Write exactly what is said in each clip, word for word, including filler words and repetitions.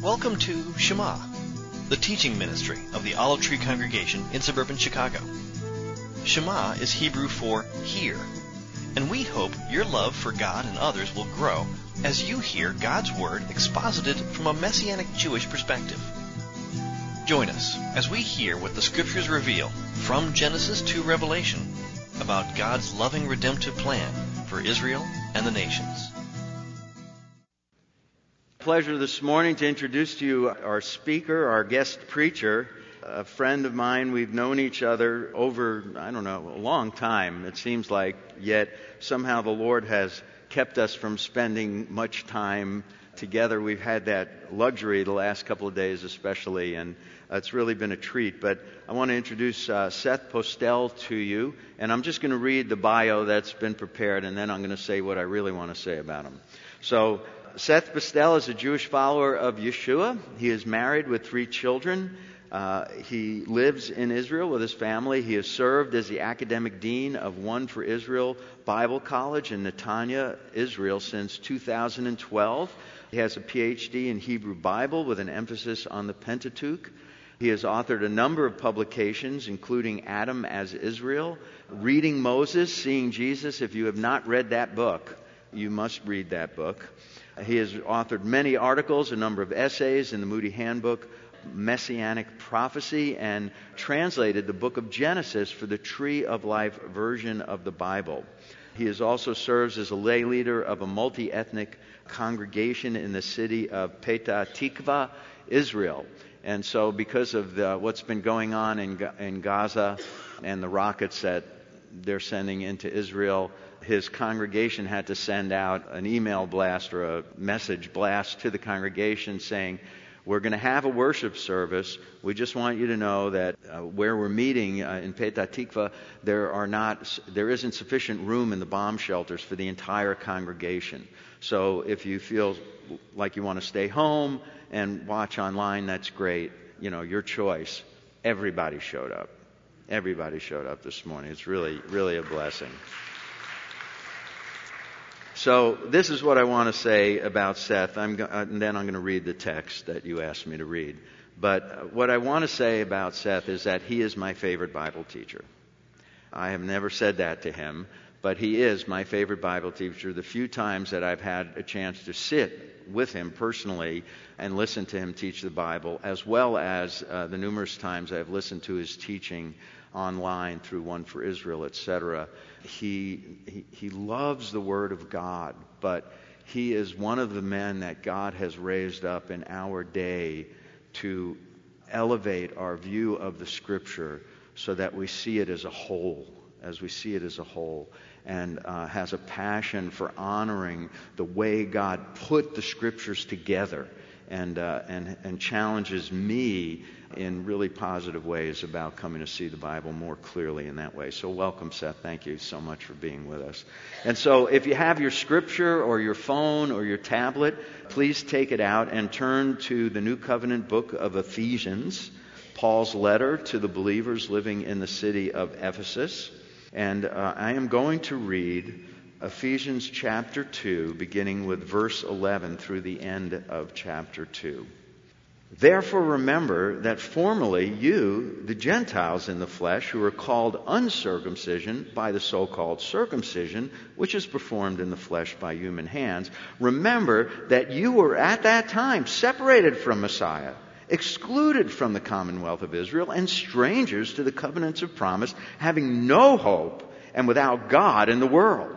Welcome to Shema, the teaching ministry of the Olive Tree Congregation in suburban Chicago. Shema is Hebrew for hear, and we hope your love for God and others will grow as you hear God's Word exposited from a Messianic Jewish perspective. Join us as we hear what the Scriptures reveal from Genesis to Revelation about God's loving redemptive plan for Israel and the nations. Pleasure this morning to introduce to you our speaker, our guest preacher, a friend of mine. We've known each other over, I don't know, a long time, it seems like, yet somehow the Lord has kept us from spending much time together. We've had that luxury the last couple of days especially, and it's really been a treat. But I want to introduce uh, Seth Postel to you, and I'm just going to read the bio that's been prepared, and then I'm going to say what I really want to say about him. So, Seth Postel is a Jewish follower of Yeshua. He is married with three children. Uh, he lives in Israel with his family. He has served as the academic dean of One for Israel Bible College in Netanya, Israel, since two thousand twelve. He has a P H D in Hebrew Bible with an emphasis on the Pentateuch. He has authored a number of publications, including Adam as Israel, Reading Moses, Seeing Jesus. If you have not read that book, you must read that book. He has authored many articles, a number of essays in the Moody Handbook, Messianic Prophecy, and translated the book of Genesis for the Tree of Life version of the Bible. He is also serves as a lay leader of a multi-ethnic congregation in the city of Petah Tikva, Israel. And so because of the, what's been going on in, in Gaza and the rockets that they're sending into Israel, his congregation had to send out an email blast or a message blast to the congregation saying, we're going to have a worship service. We just want you to know that uh, where we're meeting uh, in Petah Tikva, there are not, there isn't sufficient room in the bomb shelters for the entire congregation. So if you feel like you want to stay home and watch online, that's great. You know, your choice. Everybody showed up. Everybody showed up this morning. It's really, really a blessing. So this is what I want to say about Seth, I'm go- and then I'm going to read the text that you asked me to read. But what I want to say about Seth is that he is my favorite Bible teacher. I have never said that to him, but he is my favorite Bible teacher. The few times that I've had a chance to sit with him personally and listen to him teach the Bible, as well as uh, the numerous times I've listened to his teaching online through One for Israel, et cetera. He, he he loves the Word of God, but he is one of the men that God has raised up in our day to elevate our view of the Scripture so that we see it as a whole, as we see it as a whole, and uh, has a passion for honoring the way God put the Scriptures together, and uh, and and challenges me in really positive ways about coming to see the Bible more clearly in that way. So welcome, Seth. Thank you so much for being with us. And so if you have your scripture or your phone or your tablet, please take it out and turn to the New Covenant book of Ephesians, Paul's letter to the believers living in the city of Ephesus. And uh, I am going to read Ephesians chapter two, beginning with verse eleven through the end of chapter two. Therefore remember that formerly you, the Gentiles in the flesh, who are called uncircumcision by the so-called circumcision, which is performed in the flesh by human hands, remember that you were at that time separated from Messiah, excluded from the commonwealth of Israel, and strangers to the covenants of promise, having no hope and without God in the world.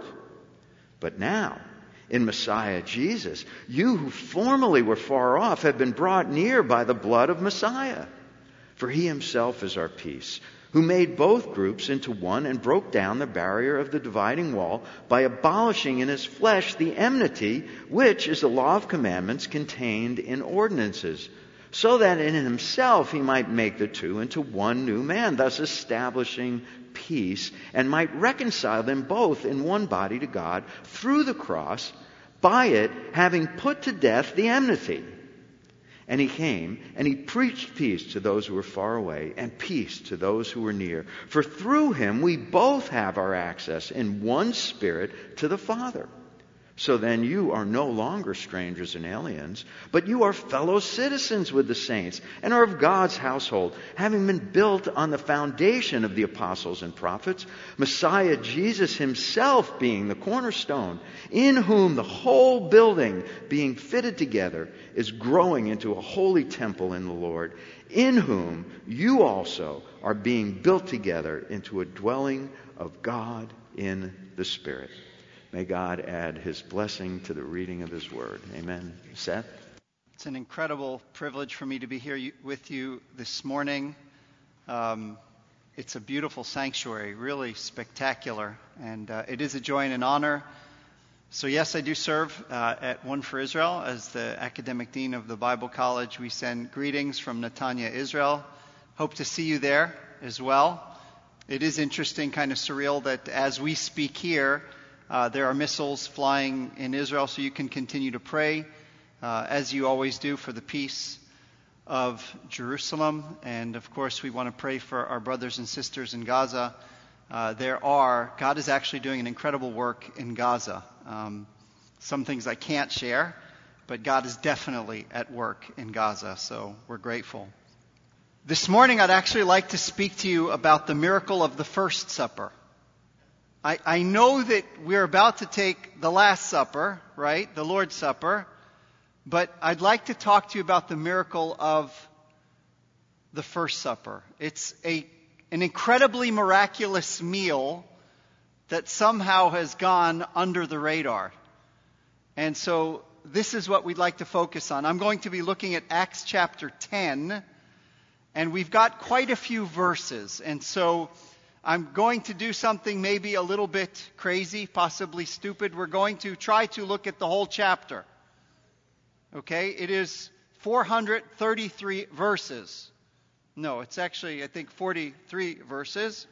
But now, in Messiah Jesus, you who formerly were far off have been brought near by the blood of Messiah. For he himself is our peace, who made both groups into one and broke down the barrier of the dividing wall by abolishing in his flesh the enmity, which is the law of commandments contained in ordinances, so that in himself he might make the two into one new man, thus establishing peace, and might reconcile them both in one body to God through the cross, by it having put to death the enmity. And he came, and he preached peace to those who were far away, and peace to those who were near. For through him we both have our access in one Spirit to the Father. So then you are no longer strangers and aliens, but you are fellow citizens with the saints and are of God's household, having been built on the foundation of the apostles and prophets, Messiah Jesus himself being the cornerstone, in whom the whole building being fitted together is growing into a holy temple in the Lord, in whom you also are being built together into a dwelling of God in the Spirit. May God add his blessing to the reading of his word. Amen. Seth? It's an incredible privilege for me to be here with you this morning. Um, it's a beautiful sanctuary, really spectacular, and uh, it is a joy and an honor. So yes, I do serve uh, at One for Israel as the academic dean of the Bible College. We send greetings from Netanya, Israel. Hope to see you there as well. It is interesting, kind of surreal, that as we speak here, Uh, there are missiles flying in Israel, so you can continue to pray, uh, as you always do, for the peace of Jerusalem. And of course, we want to pray for our brothers and sisters in Gaza. Uh, there are, God is actually doing an incredible work in Gaza. Um, some things I can't share, but God is definitely at work in Gaza, so we're grateful. This morning, I'd actually like to speak to you about the miracle of the First Supper. I, I know that we're about to take the Last Supper, right? The Lord's Supper. But I'd like to talk to you about the miracle of the First Supper. It's a, an incredibly miraculous meal that somehow has gone under the radar. And so this is what we'd like to focus on. I'm going to be looking at Acts chapter ten. And we've got quite a few verses. And so I'm going to do something maybe a little bit crazy, possibly stupid. We're going to try to look at the whole chapter. Okay? It is four hundred thirty-three verses. No, it's actually, I think, forty-three verses.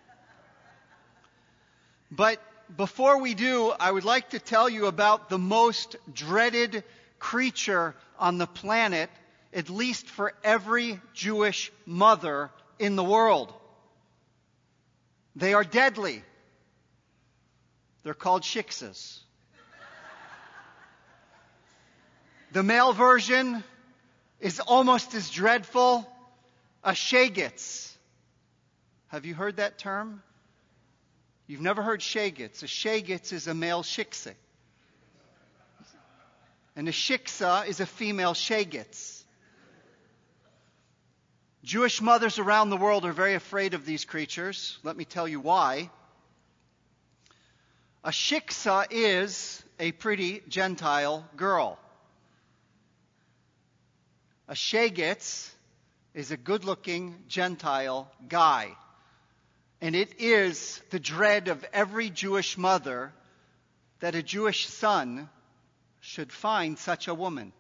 But before we do, I would like to tell you about the most dreaded creature on the planet, at least for every Jewish mother in the world. They are deadly. They're called shiksas. The male version is almost as dreadful, a shagets. Have you heard that term? You've never heard shagets. A shagets is a male shiksa. And a shiksa is a female shagets. Jewish mothers around the world are very afraid of these creatures. Let me tell you why. A shiksa is a pretty Gentile girl. A shagets is a good-looking Gentile guy. And it is the dread of every Jewish mother that a Jewish son should find such a woman.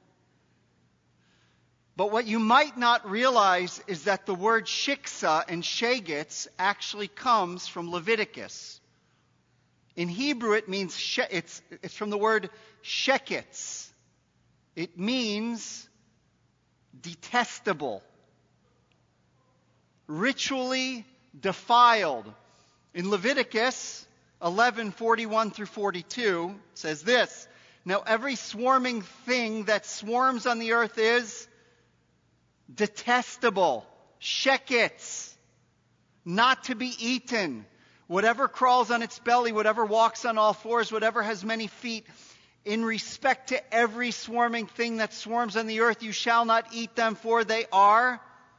But what you might not realize is that the word shiksa and shagets actually comes from Leviticus. In Hebrew, it means she- it's it's from the word shekets. It means detestable, ritually defiled. In Leviticus eleven forty-one through forty-two, it says this: "Now every swarming thing that swarms on the earth is detestable, shekets, not to be eaten. Whatever crawls on its belly, whatever walks on all fours, whatever has many feet, in respect to every swarming thing that swarms on the earth, you shall not eat them, for they are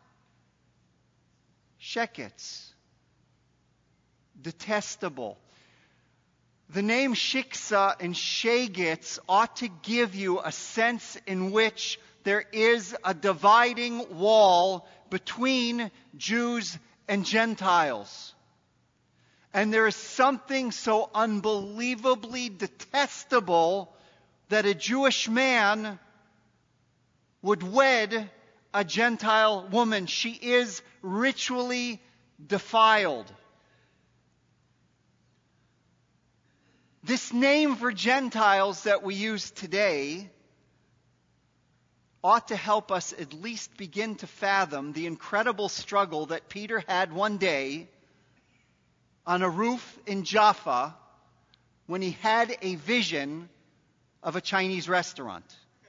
shekets, detestable." The name shiksa and shagets ought to give you a sense in which there is a dividing wall between Jews and Gentiles. And there is something so unbelievably detestable that a Jewish man would wed a Gentile woman. She is ritually defiled. This name for Gentiles that we use today ought to help us at least begin to fathom the incredible struggle that Peter had one day on a roof in Jaffa when he had a vision of a Chinese restaurant.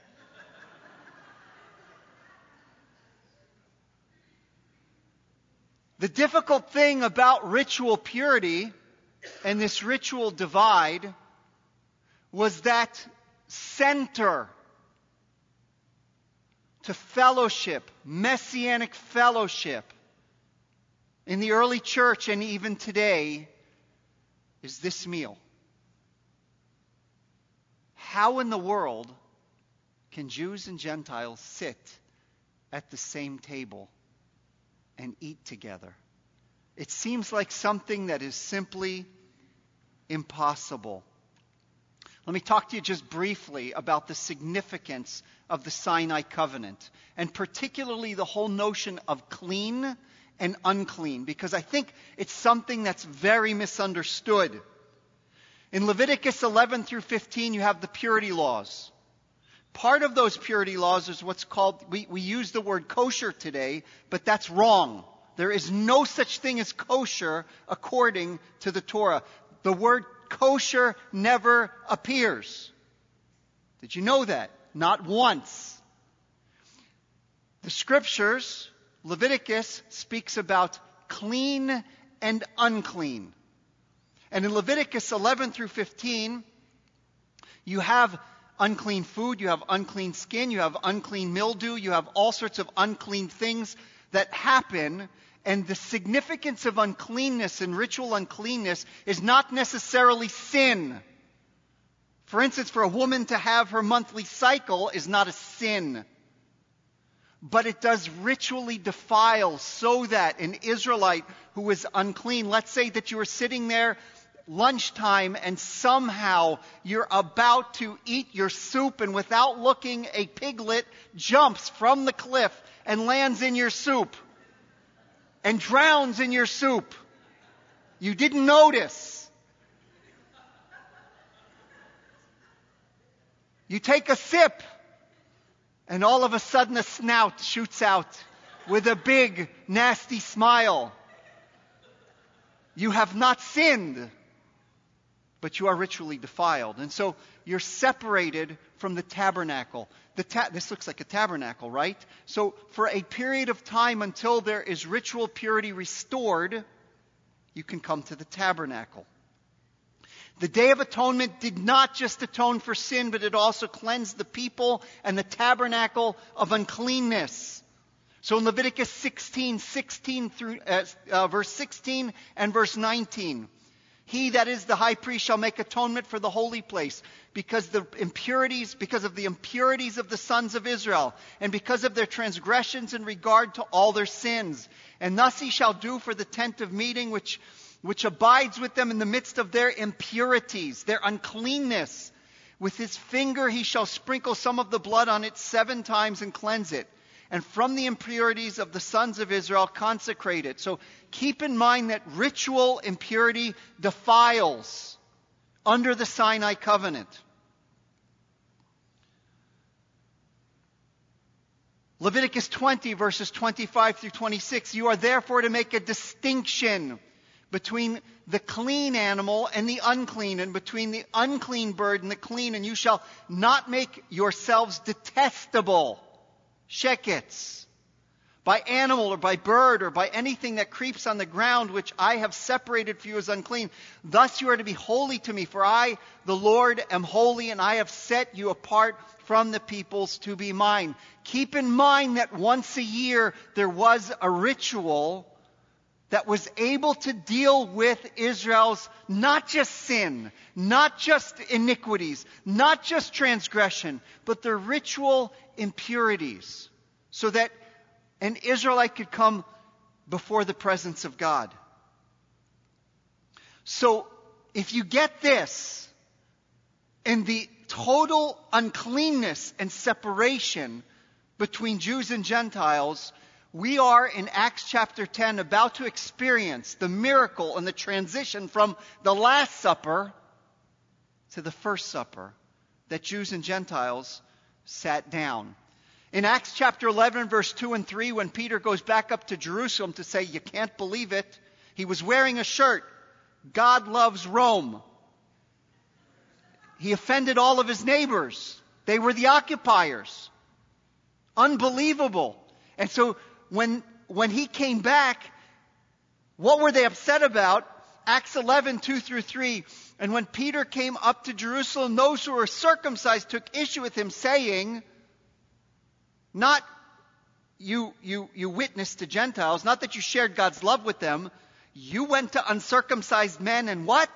The difficult thing about ritual purity and this ritual divide was that center to fellowship, messianic fellowship, in the early church and even today is this meal. How in the world can Jews and Gentiles sit at the same table and eat together? It seems like something that is simply impossible. Let me talk to you just briefly about the significance of the Sinai covenant, and particularly the whole notion of clean and unclean, because I think it's something that's very misunderstood. In Leviticus eleven through fifteen, you have the purity laws. Part of those purity laws is what's called, we, we use the word kosher today, but that's wrong. There is no such thing as kosher according to the Torah. The word kosher never appears. Did you know that? Not once. The scriptures, Leviticus speaks about clean and unclean. And in Leviticus eleven through fifteen, you have unclean food, you have unclean skin, you have unclean mildew, you have all sorts of unclean things that happen. And the significance of uncleanness and ritual uncleanness is not necessarily sin. For instance, for a woman to have her monthly cycle is not a sin. But it does ritually defile so that an Israelite who is unclean, let's say that you are sitting there lunchtime and somehow you're about to eat your soup, and without looking, a piglet jumps from the cliff and lands in your soup and drowns in your soup. You didn't notice. You take a sip, and all of a sudden a snout shoots out with a big, nasty smile. You have not sinned, but you are ritually defiled. And so you're separated from the tabernacle. The ta- this looks like a tabernacle, right? So for a period of time until there is ritual purity restored, you can come to the tabernacle. The Day of Atonement did not just atone for sin, but it also cleansed the people and the tabernacle of uncleanness. So in Leviticus sixteen, sixteen through uh, uh, verse sixteen and verse nineteen, he that is the high priest shall make atonement for the holy place, because the impurities, because of the impurities of the sons of Israel, and because of their transgressions in regard to all their sins. And thus he shall do for the tent of meeting, which which abides with them in the midst of their impurities, their uncleanness. With his finger he shall sprinkle some of the blood on it seven times and cleanse it. And from the impurities of the sons of Israel consecrate it. So keep in mind that ritual impurity defiles under the Sinai covenant. Leviticus twenty, verses twenty-five through twenty-six. You are therefore to make a distinction between the clean animal and the unclean, and between the unclean bird and the clean, and you shall not make yourselves detestable shekets by animal or by bird or by anything that creeps on the ground, which I have separated for you as unclean. Thus you are to be holy to me, for I, the Lord, am holy, and I have set you apart from the peoples to be mine. Keep in mind that once a year there was a ritual that was able to deal with Israel's not just sin, not just iniquities, not just transgression, but their ritual impurities, so that an Israelite could come before the presence of God. So, if you get this, in the total uncleanness and separation between Jews and Gentiles, we are in Acts chapter ten about to experience the miracle and the transition from the Last Supper to the First Supper, that Jews and Gentiles sat down. In Acts chapter eleven, verse two and three, when Peter goes back up to Jerusalem to say, you can't believe it, he was wearing a shirt, God loves Rome. he offended all of his neighbors. They were the occupiers. Unbelievable. And so when, when he came back, what were they upset about? Acts eleven, two through three. And when Peter came up to Jerusalem, those who were circumcised took issue with him, saying, not you, you, you witnessed to Gentiles, not that you shared God's love with them. You went to uncircumcised men and what?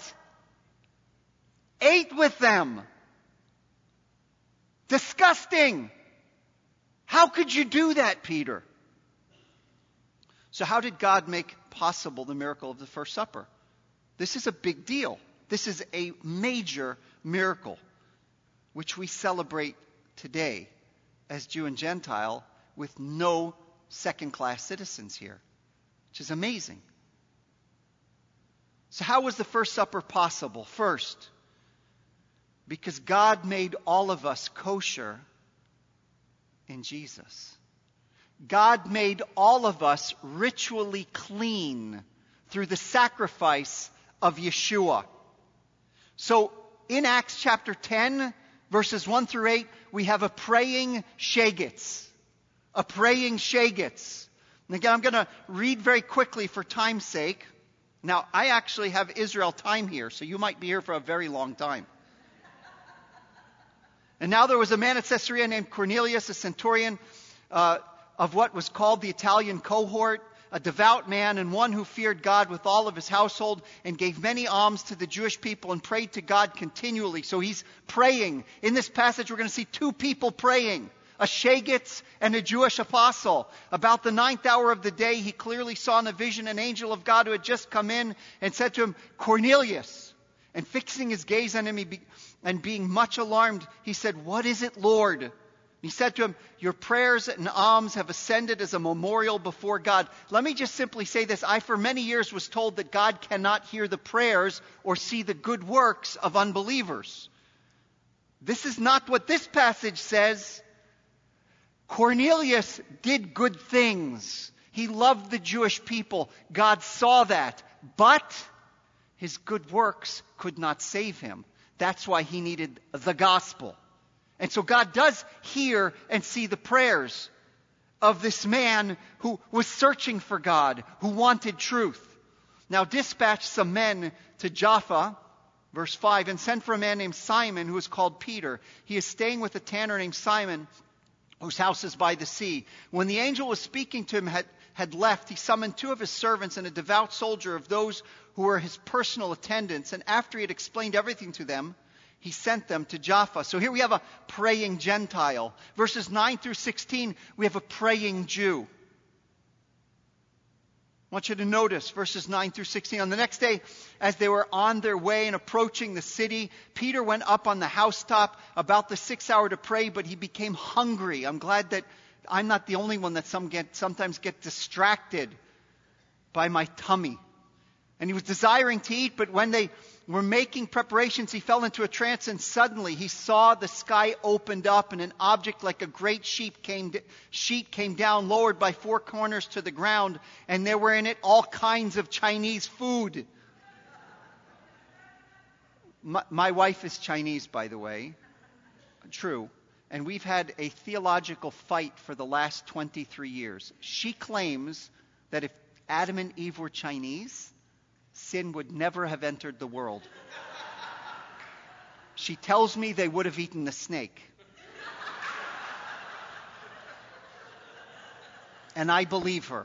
Ate with them. Disgusting. How could you do that, Peter? So how did God make possible the miracle of the First Supper? This is a big deal. This is a major miracle, which we celebrate today as Jew and Gentile with no second-class citizens here, which is amazing. So how was the First Supper possible? First, because God made all of us kosher in Jesus. God made all of us ritually clean through the sacrifice of Yeshua. So in Acts chapter ten, verses one through eight, we have a praying shagets. A praying shagets. And again, I'm going to read very quickly for time's sake. Now, I actually have Israel time here, so you might be here for a very long time. And now there was a man at Caesarea named Cornelius, a centurion uh, of what was called the Italian cohort, a devout man and one who feared God with all of his household and gave many alms to the Jewish people and prayed to God continually. So he's praying. In this passage, we're going to see two people praying, a shagets and a Jewish apostle. About the ninth hour of the day, he clearly saw in a vision an angel of God who had just come in and said to him, Cornelius. And fixing his gaze on him he be, and being much alarmed, he said, what is it, Lord? He said to him, your prayers and alms have ascended as a memorial before God. Let me just simply say this. I, for many years, was told that God cannot hear the prayers or see the good works of unbelievers. This is not what this passage says. Cornelius did good things. He loved the Jewish people. God saw that. But his good works could not save him. That's why he needed the gospel. And so God does hear and see the prayers of this man who was searching for God, who wanted truth. Now dispatch some men to Jaffa, verse five, and send for a man named Simon who is called Peter. He is staying with a tanner named Simon, whose house is by the sea. When the angel was speaking to him had, had left, he summoned two of his servants and a devout soldier of those who were his personal attendants. And after he had explained everything to them, he sent them to Jaffa. So here we have a praying Gentile. Verses nine through sixteen, we have a praying Jew. I want you to notice verses nine through sixteen. On the next day, as they were on their way and approaching the city, Peter went up on the housetop about the sixth hour to pray, but he became hungry. I'm glad that I'm not the only one that some get, sometimes get distracted by my tummy. And he was desiring to eat, but when they were making preparations, he fell into a trance, and suddenly he saw the sky opened up, and an object like a great sheet came, sheet came down, lowered by four corners to the ground, and there were in it all kinds of Chinese food. My, my wife is Chinese, by the way. True. And we've had a theological fight for the last twenty-three years. She claims that if Adam and Eve were Chinese, sin would never have entered the world. She tells me they would have eaten the snake. And I believe her.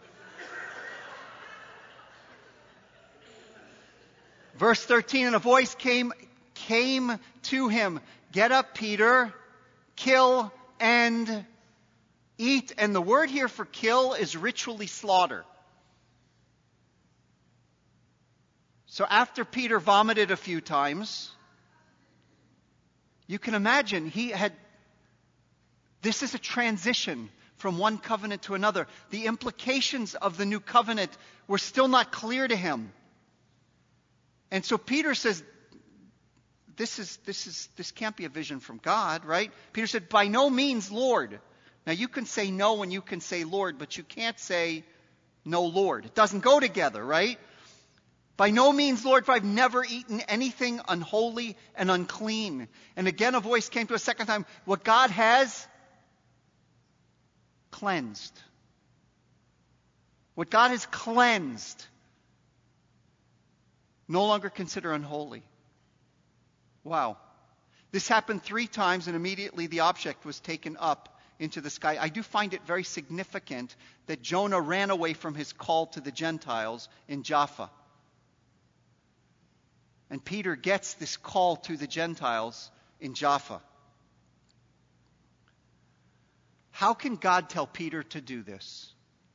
Verse thirteen, and a voice came, came to him, get up, Peter, kill and eat. And the word here for kill is ritually slaughter. So after Peter vomited a few times, you can imagine he had, this is a transition from one covenant to another. The implications of the new covenant were still not clear to him. And so Peter says, this is, this is, this can't be a vision from God, right? Peter said, by no means, Lord. Now you can say no and you can say Lord, but you can't say no, Lord. It doesn't go together, right? By no means, Lord, for I've never eaten anything unholy and unclean. And again a voice came to a second time, what God has cleansed. What God has cleansed, no longer consider unholy. Wow. This happened three times, and immediately the object was taken up into the sky. I do find it very significant that Jonah ran away from his call to the Gentiles in Jaffa. And Peter gets this call to the Gentiles in Jaffa. How can God tell Peter to do this?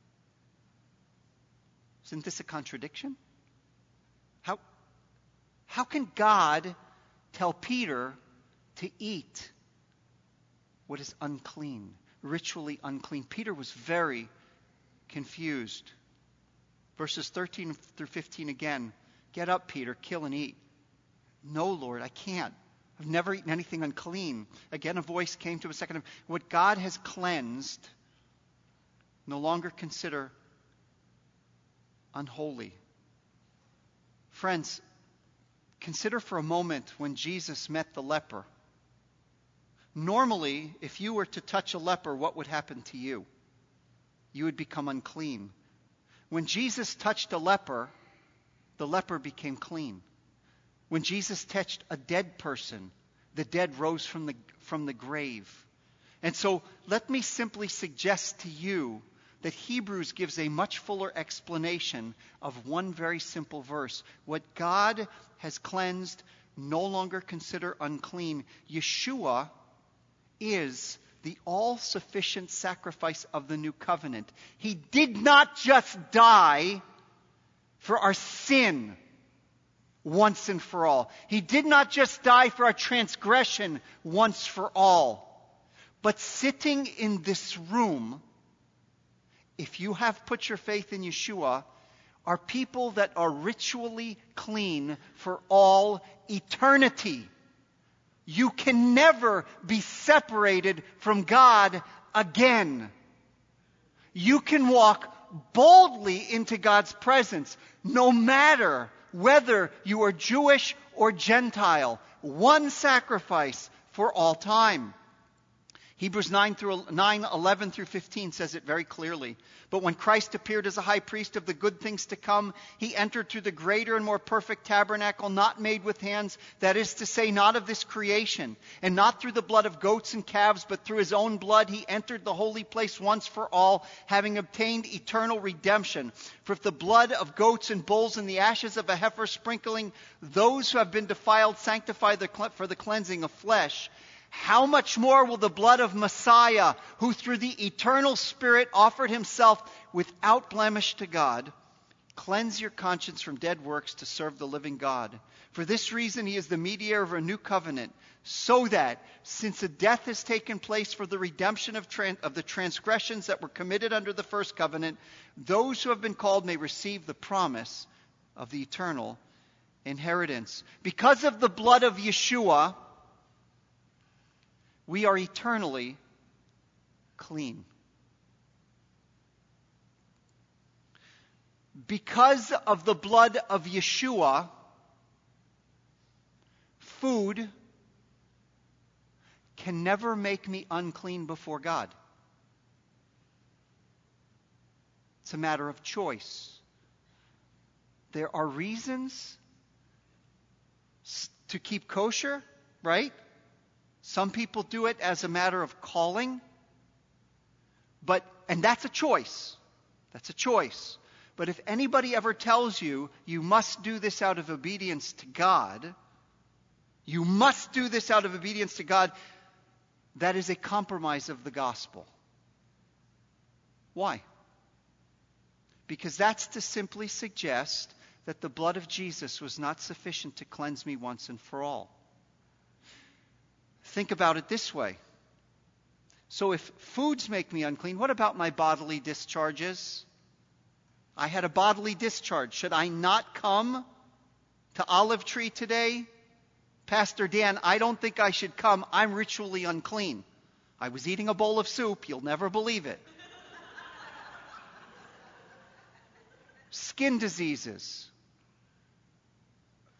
Isn't this a contradiction? How, how can God tell Peter to eat what is unclean, ritually unclean? Peter was very confused. Verses thirteen through fifteen again. Get up, Peter, kill and eat. No, Lord, I can't. I've never eaten anything unclean. Again, a voice came to him a second time. What God has cleansed, no longer consider unholy. Friends, consider for a moment when Jesus met the leper. Normally, if you were to touch a leper, what would happen to you? You would become unclean. When Jesus touched a leper, the leper became clean. When Jesus touched a dead person, the dead rose from the, from the grave. And so let me simply suggest to you that Hebrews gives a much fuller explanation of one very simple verse. What God has cleansed, no longer consider unclean. Yeshua is the all-sufficient sacrifice of the new covenant. He did not just die for our sin once and for all. He did not just die for our transgression once for all. But sitting in this room, if you have put your faith in Yeshua, are people that are ritually clean for all eternity. You can never be separated from God again. You can walk boldly into God's presence, no matter whether you are Jewish or Gentile. One sacrifice for all time. Hebrews nine, through, nine, eleven through fifteen says it very clearly. But when Christ appeared as a high priest of the good things to come, he entered through the greater and more perfect tabernacle, not made with hands, that is to say, not of this creation, and not through the blood of goats and calves, but through his own blood he entered the holy place once for all, having obtained eternal redemption. For if the blood of goats and bulls and the ashes of a heifer sprinkling those who have been defiled sanctify the, for the cleansing of flesh, how much more will the blood of Messiah, who through the eternal Spirit offered himself without blemish to God, cleanse your conscience from dead works to serve the living God? For this reason he is the mediator of a new covenant, so that, since a death has taken place for the redemption of, tran- of the transgressions that were committed under the first covenant, those who have been called may receive the promise of the eternal inheritance. Because of the blood of Yeshua, we are eternally clean. Because of the blood of Yeshua, food can never make me unclean before God. It's a matter of choice. There are reasons to keep kosher, right? Some people do it as a matter of calling, but and that's a choice. That's a choice. But if anybody ever tells you you must do this out of obedience to God, you must do this out of obedience to God, that is a compromise of the gospel. Why? Because that's to simply suggest that the blood of Jesus was not sufficient to cleanse me once and for all. Think about it this way. So if foods make me unclean, what about my bodily discharges? I had a bodily discharge. Should I not come to Olive Tree today? Pastor Dan, I don't think I should come. I'm ritually unclean. I was eating a bowl of soup. You'll never believe it. Skin diseases.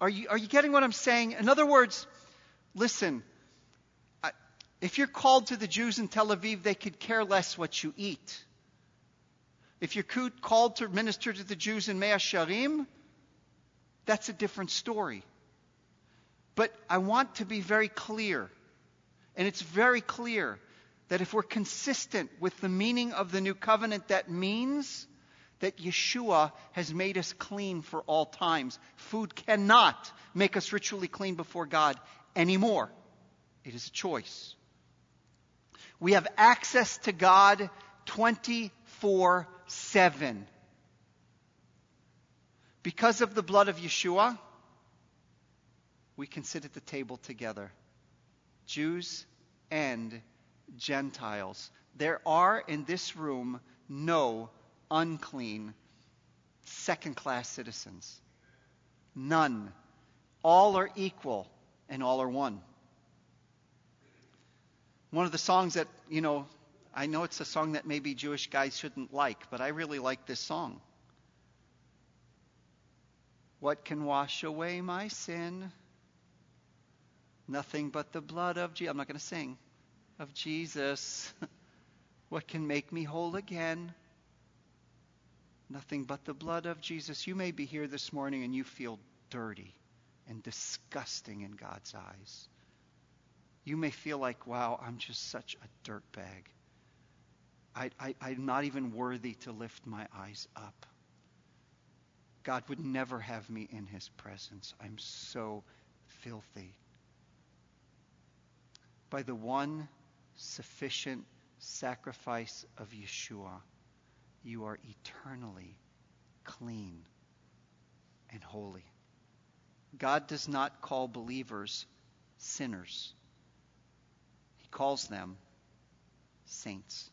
Are you, are you getting what I'm saying? In other words, listen, I, if you're called to the Jews in Tel Aviv, they could care less what you eat. If you're called to minister to the Jews in Mea Shearim, that's a different story. But I want to be very clear, and it's very clear that if we're consistent with the meaning of the new covenant, that means that Yeshua has made us clean for all times. Food cannot make us ritually clean before God anymore. It is a choice. We have access to God twenty-four seven. Because of the blood of Yeshua, we can sit at the table together. Jews and Gentiles. There are in this room no unclean second-class citizens. None. All are equal and all are one. One of the songs that, you know, I know it's a song that maybe Jewish guys shouldn't like, but I really like this song. What can wash away my sin? Nothing but the blood of Jesus. I'm not going to sing. Of Jesus. What can make me whole again? Nothing but the blood of Jesus. You may be here this morning and you feel dirty and disgusting in God's eyes. You may feel like, wow, I'm just such a dirtbag. I, I, I'm not even worthy to lift my eyes up. God would never have me in his presence. I'm so filthy. By the one sufficient sacrifice of Yeshua, you are eternally clean and holy. God does not call believers sinners. He calls them saints.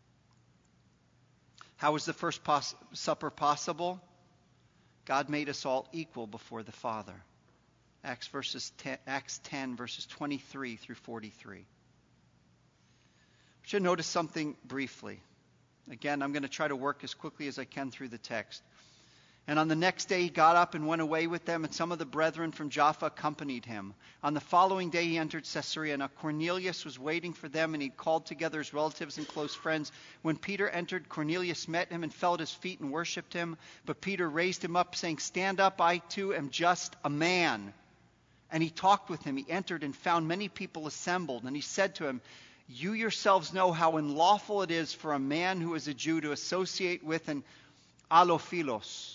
How was the first pos- supper possible? God made us all equal before the Father. Acts, verses ten, Acts ten, verses twenty-three through forty-three. We should notice something briefly. Again, I'm going to try to work as quickly as I can through the text. And on the next day he got up and went away with them, and some of the brethren from Jaffa accompanied him. On the following day he entered Caesarea. Now Cornelius was waiting for them, and he called together his relatives and close friends. When Peter entered, Cornelius met him and fell at his feet and worshipped him. But Peter raised him up, saying, "Stand up, I too am just a man." And he talked with him. He entered and found many people assembled. And he said to him, "You yourselves know how unlawful it is for a man who is a Jew to associate with an allophilos."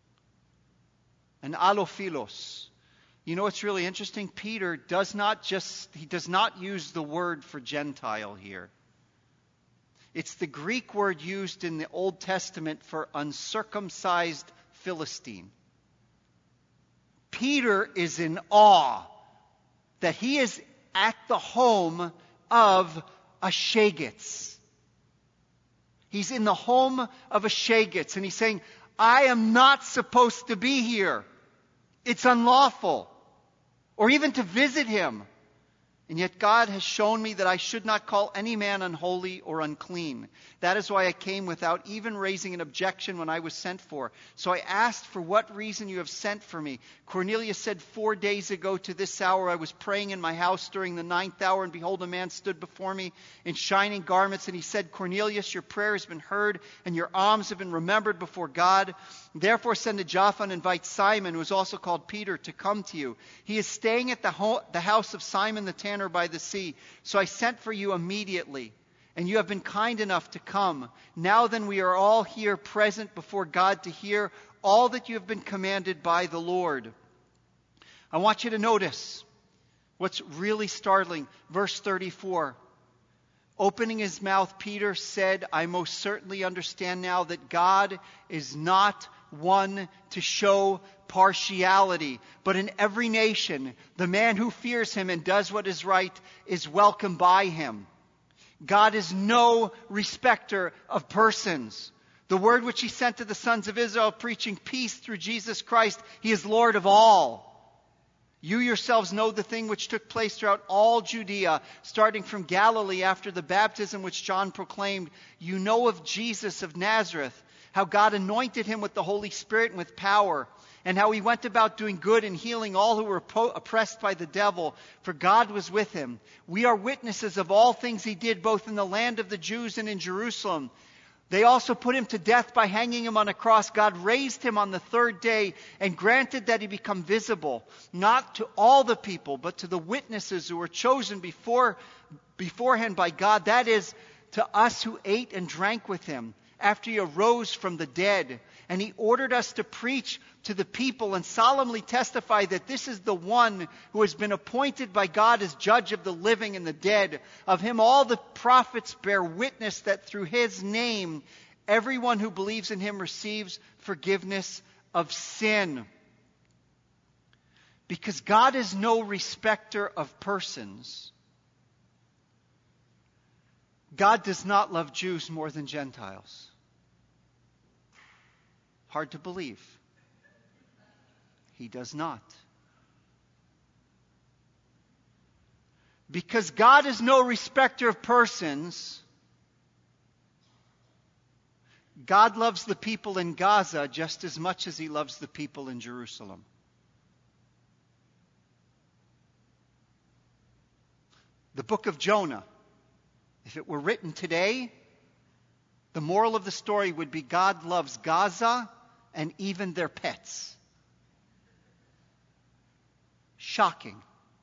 An allophilos. You know what's really interesting? Peter does not just, he does not use the word for Gentile here. It's the Greek word used in the Old Testament for uncircumcised Philistine. Peter is in awe that he is at the home of a Shagitz. He's in the home of a Shagitz, and he's saying, I am not supposed to be here. It's unlawful. Or even to visit him. And yet God has shown me that I should not call any man unholy or unclean. That is why I came without even raising an objection when I was sent for. So I asked, for what reason you have sent for me? Cornelius said, four days ago to this hour I was praying in my house during the ninth hour, and behold, a man stood before me in shining garments, and he said, Cornelius, your prayer has been heard, and your alms have been remembered before God. Therefore send to Jaffa and invite Simon, who is also called Peter, to come to you. He is staying at the, ho- the house of Simon the tanner by the sea. So I sent for you immediately, and you have been kind enough to come. Now then, we are all here present before God to hear all that you have been commanded by the Lord. I want you to notice what's really startling. Verse thirty-four. Opening his mouth, Peter said, I most certainly understand now that God is not one to show partiality, but in every nation, the man who fears him and does what is right is welcomed by him. God is no respecter of persons. The word which he sent to the sons of Israel, preaching peace through Jesus Christ, he is Lord of all. You yourselves know the thing which took place throughout all Judea, starting from Galilee after the baptism which John proclaimed. You know of Jesus of Nazareth, how God anointed him with the Holy Spirit and with power, and how he went about doing good and healing all who were po- oppressed by the devil, for God was with him. We are witnesses of all things he did, both in the land of the Jews and in Jerusalem. They also put him to death by hanging him on a cross. God raised him on the third day and granted that he become visible, not to all the people, but to the witnesses who were chosen before, beforehand by God. That is, to us who ate and drank with him after he arose from the dead. And he ordered us to preach to the people and solemnly testify that this is the one who has been appointed by God as judge of the living and the dead. Of him all the prophets bear witness that through his name everyone who believes in him receives forgiveness of sin. Because God is no respecter of persons, God does not love Jews more than Gentiles. Hard to believe. He does not. Because God is no respecter of persons, God loves the people in Gaza just as much as he loves the people in Jerusalem. The book of Jonah, if it were written today, the moral of the story would be God loves Gaza and even their pets. Shocking.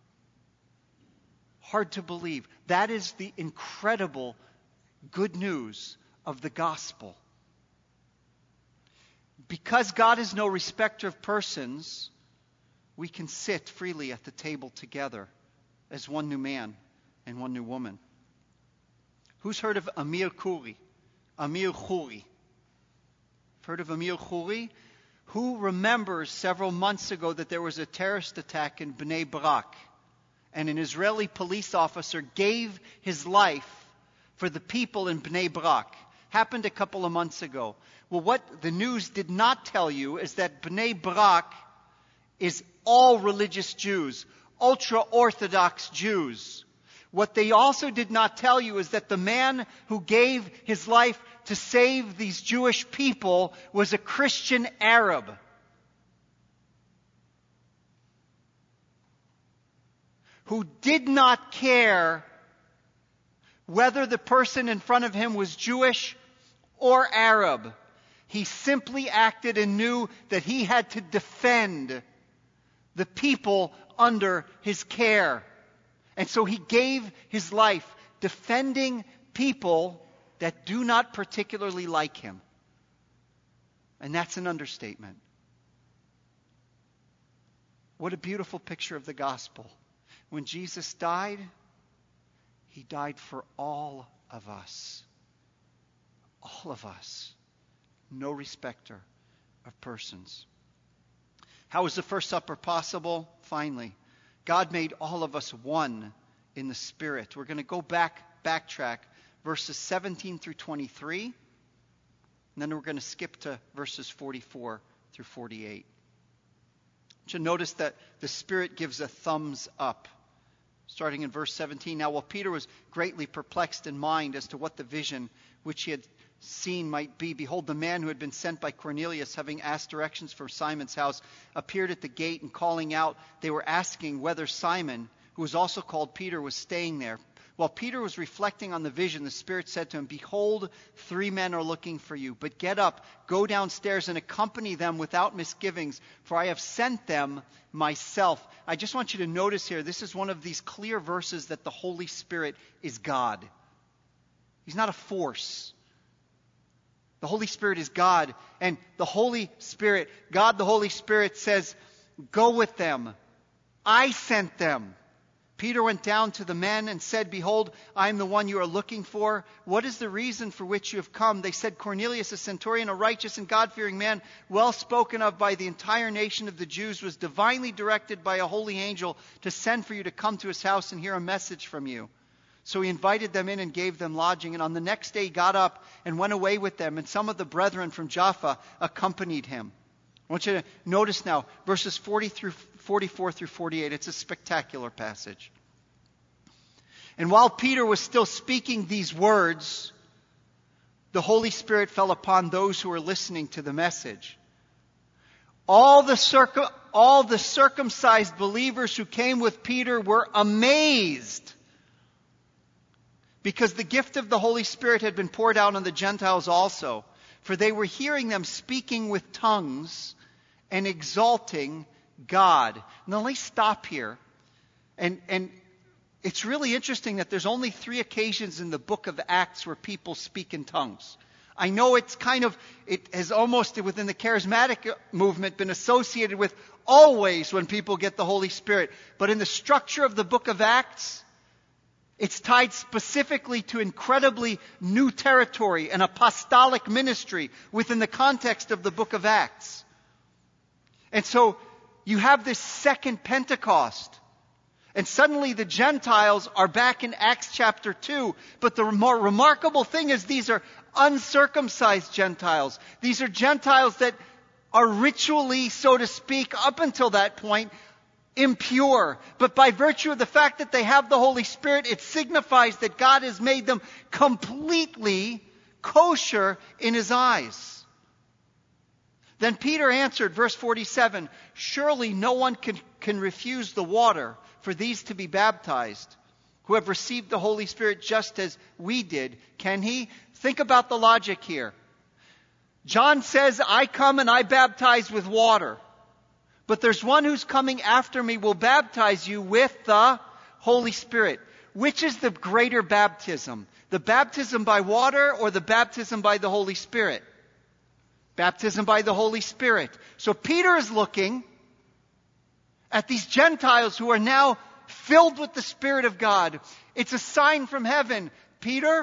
Hard to believe. That is the incredible good news of the gospel. Because God is no respecter of persons, we can sit freely at the table together as one new man and one new woman. Who's heard of Amir Khoury? Amir Khoury. Heard of Amir Khoury? Who remembers several months ago that there was a terrorist attack in Bnei Brak, and an Israeli police officer gave his life for the people in Bnei Brak? Happened a couple of months ago. Well, what the news did not tell you is that Bnei Brak is all religious Jews, ultra-Orthodox Jews. What they also did not tell you is that the man who gave his life to save these Jewish people was a Christian Arab. Who did not care whether the person in front of him was Jewish or Arab. He simply acted and knew that he had to defend the people under his care. And so he gave his life defending people that do not particularly like him. And that's an understatement. What a beautiful picture of the gospel. When Jesus died, he died for all of us. All of us. No respecter of persons. How was the first supper possible? Finally, God made all of us one in the Spirit. We're going to go back, backtrack, verses seventeen through twenty-three. And then we're going to skip to verses forty-four through forty-eight. You should notice that the Spirit gives a thumbs up. Starting in verse seventeen. Now, while Peter was greatly perplexed in mind as to what the vision which he had seen might be, behold, the man who had been sent by Cornelius, having asked directions for Simon's house, appeared at the gate, and calling out, they were asking whether Simon, who was also called Peter, was staying there. While Peter was reflecting on the vision, the Spirit said to him, behold, three men are looking for you. But get up, go downstairs, and accompany them without misgivings, for I have sent them myself. I just want you to notice here, this is one of these clear verses that the Holy Spirit is God. He's not a force. The Holy Spirit is God. And the Holy Spirit, God the Holy Spirit says, go with them. I sent them. Peter went down to the men and said, behold, I am the one you are looking for. What is the reason for which you have come? They said, Cornelius, a centurion, a righteous and God-fearing man, well spoken of by the entire nation of the Jews, was divinely directed by a holy angel to send for you to come to his house and hear a message from you. So he invited them in and gave them lodging. And on the next day he got up and went away with them. And some of the brethren from Jaffa accompanied him. I want you to notice now verses forty through forty-four through forty-eight. It's a spectacular passage. And while Peter was still speaking these words, the Holy Spirit fell upon those who were listening to the message. All the circum, all the circumcised believers who came with Peter were amazed, because the gift of the Holy Spirit had been poured out on the Gentiles also, for they were hearing them speaking with tongues and exalting God. Now let's stop here. And, and it's really interesting that there's only three occasions in the book of Acts where people speak in tongues. I know it's kind of, it has almost within the charismatic movement been associated with always when people get the Holy Spirit. But in the structure of the book of Acts, it's tied specifically to incredibly new territory, an apostolic ministry within the context of the book of Acts. And so you have this second Pentecost. And suddenly the Gentiles are back in Acts chapter two. But the more remarkable thing is these are uncircumcised Gentiles. These are Gentiles that are ritually, so to speak, up until that point, impure. But by virtue of the fact that they have the Holy Spirit, it signifies that God has made them completely kosher in His eyes. Then Peter answered, verse forty-seven, surely no one can, can refuse the water for these to be baptized, who have received the Holy Spirit just as we did, can he? Think about the logic here. John says, I come and I baptize with water. But there's one who's coming after me will baptize you with the Holy Spirit. Which is the greater baptism? The baptism by water or the baptism by the Holy Spirit? Baptism by the Holy Spirit. So Peter is looking at these Gentiles who are now filled with the Spirit of God. It's a sign from heaven. Peter,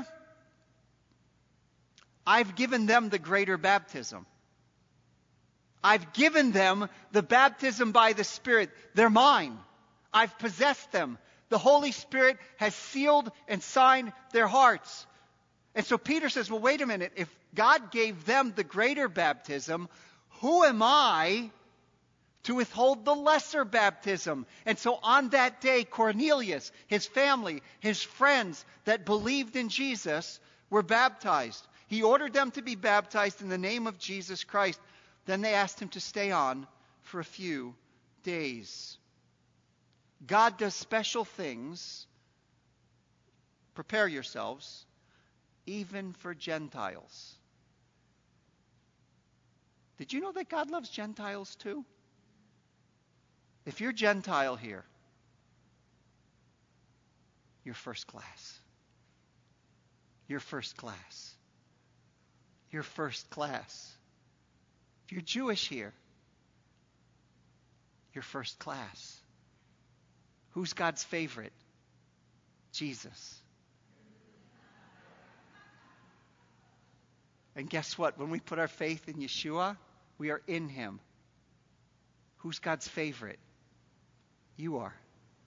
I've given them the greater baptism. I've given them the baptism by the Spirit. They're mine. I've possessed them. The Holy Spirit has sealed and signed their hearts. And so Peter says, well, wait a minute. If God gave them the greater baptism, who am I to withhold the lesser baptism? And so on that day, Cornelius, his family, his friends that believed in Jesus were baptized. He ordered them to be baptized in the name of Jesus Christ. Then they asked him to stay on for a few days. God does special things. Prepare yourselves, even for Gentiles. Did you know that God loves Gentiles too? If you're Gentile here, you're first class. You're first class. You're first class. If you're Jewish here, you're first class. Who's God's favorite? Jesus. And guess what? When we put our faith in Yeshua, we are in Him. Who's God's favorite? You are.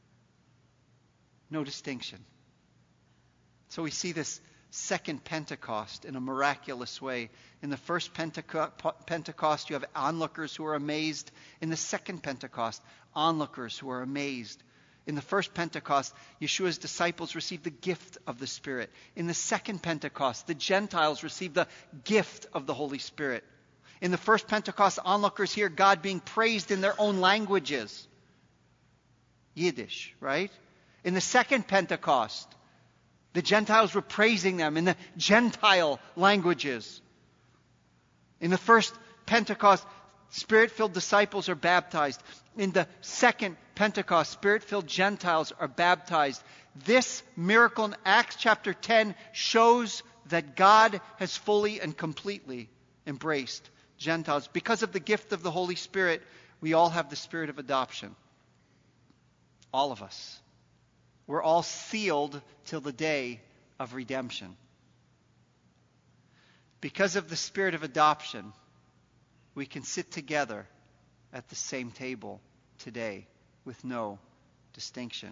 No distinction. So we see this second Pentecost in a miraculous way. In the first Penteco- Pentecost, you have onlookers who are amazed. In the second Pentecost, onlookers who are amazed. In the first Pentecost, Yeshua's disciples received the gift of the Spirit. In the second Pentecost, the Gentiles received the gift of the Holy Spirit. In the first Pentecost, onlookers hear God being praised in their own languages. Yiddish, right? In the second Pentecost, the Gentiles were praising them in the Gentile languages. In the first Pentecost, Spirit-filled disciples are baptized. In the second Pentecost, Spirit-filled Gentiles are baptized. This miracle in Acts chapter ten shows that God has fully and completely embraced Gentiles. Because of the gift of the Holy Spirit, we all have the spirit of adoption. All of us. We're all sealed till the day of redemption. Because of the spirit of adoption, we can sit together at the same table today with no distinction.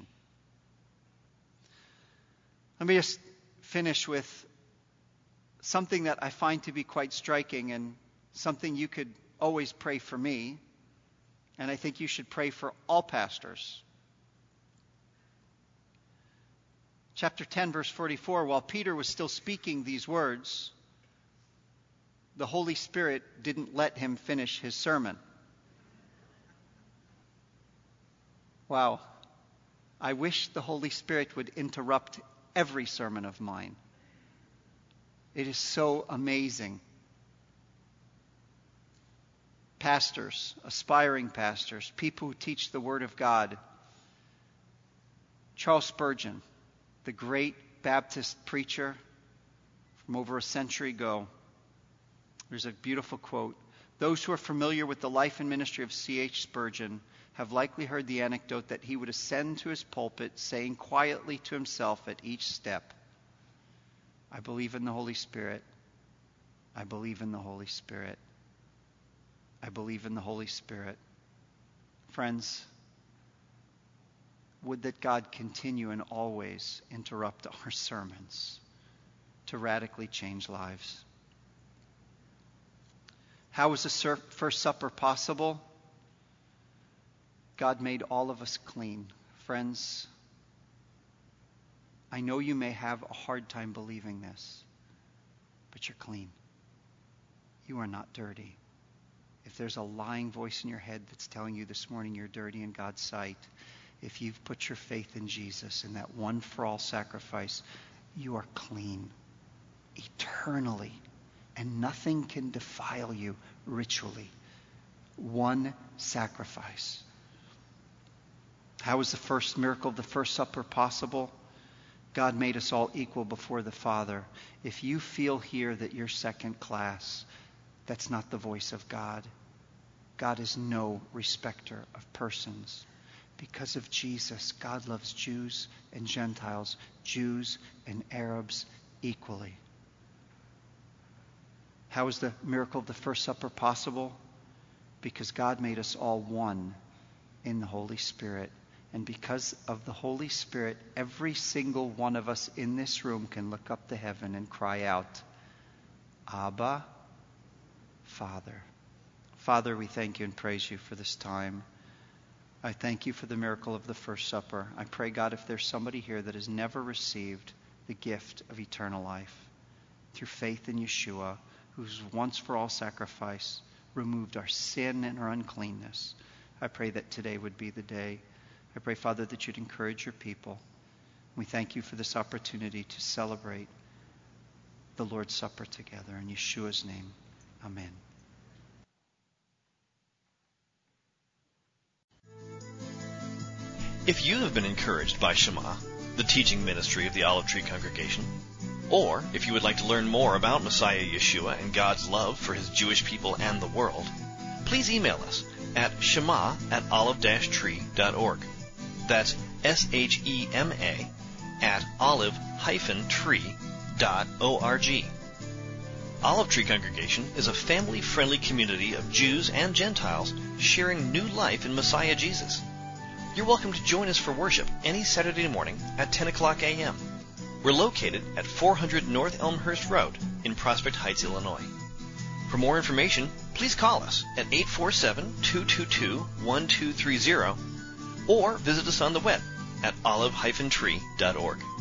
Let me just finish with something that I find to be quite striking and something you could always pray for me, and I think you should pray for all pastors. Chapter ten, verse forty-four, while Peter was still speaking these words, the Holy Spirit didn't let him finish his sermon. Wow. I wish the Holy Spirit would interrupt every sermon of mine. It is so amazing. Pastors, aspiring pastors, people who teach the Word of God. Charles Spurgeon, the great Baptist preacher from over a century ago. There's a beautiful quote. Those who are familiar with the life and ministry of C H Spurgeon have likely heard the anecdote that he would ascend to his pulpit saying quietly to himself at each step, I believe in the Holy Spirit. I believe in the Holy Spirit. I believe in the Holy Spirit. Friends, would that God continue and always interrupt our sermons to radically change lives. How was the sur- First Supper possible? God made all of us clean. Friends, I know you may have a hard time believing this, but you're clean. You are not dirty. If there's a lying voice in your head that's telling you this morning you're dirty in God's sight, if you've put your faith in Jesus in that one for all sacrifice, you are clean eternally, and nothing can defile you ritually. One sacrifice. How was the first miracle of the First Supper possible? God made us all equal before the Father. If you feel here that you're second class, that's not the voice of God. God is no respecter of persons. Because of Jesus, God loves Jews and Gentiles, Jews and Arabs equally. How is the miracle of the First Supper possible? Because God made us all one in the Holy Spirit. And because of the Holy Spirit, every single one of us in this room can look up to heaven and cry out, Abba, Father. Father, we thank you and praise you for this time. I thank you for the miracle of the First Supper. I pray, God, if there's somebody here that has never received the gift of eternal life through faith in Yeshua, whose once for all sacrifice removed our sin and our uncleanness, I pray that today would be the day. I pray, Father, that you'd encourage your people. We thank you for this opportunity to celebrate the Lord's Supper together. In Yeshua's name, amen. If you have been encouraged by Shema, the teaching ministry of the Olive Tree Congregation, or if you would like to learn more about Messiah Yeshua and God's love for his Jewish people and the world, please email us at shema at olive dash tree dot org. That's S H E M A at olive dash tree dot org. Olive Tree Congregation is a family-friendly community of Jews and Gentiles sharing new life in Messiah Jesus. You're welcome to join us for worship any Saturday morning at ten o'clock a.m. We're located at four hundred North Elmhurst Road in Prospect Heights, Illinois. For more information, please call us at eight four seven, two two two, one two three zero or visit us on the web at olive dash tree dot org.